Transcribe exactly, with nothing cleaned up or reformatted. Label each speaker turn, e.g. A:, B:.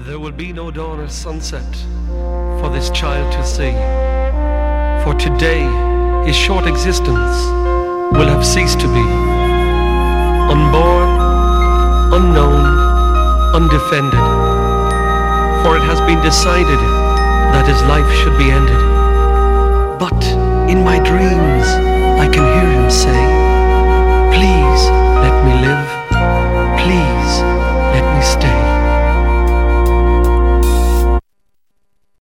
A: There will be no dawn or sunset for this child to see. For today his short existence will have ceased to be. Unborn, unknown, undefended. For it has been decided that his life should be ended. But in my dreams I can hear him say,